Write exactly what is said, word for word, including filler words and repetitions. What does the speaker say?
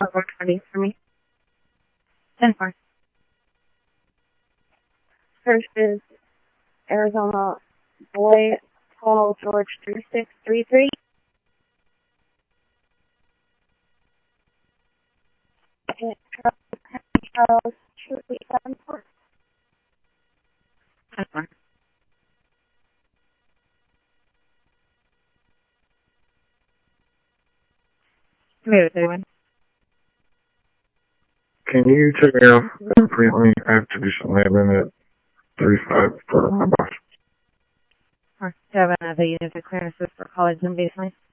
Or work studies for me. ten four. First is Arizona Boy Paul George three six three three. Second Charles Charles two eight seven four. ten four. Tomato thirty-one. Can you take me off frequently? I have to do some admin at thirty-five for my boss. Or do you have another unit of clearances for college and baseline?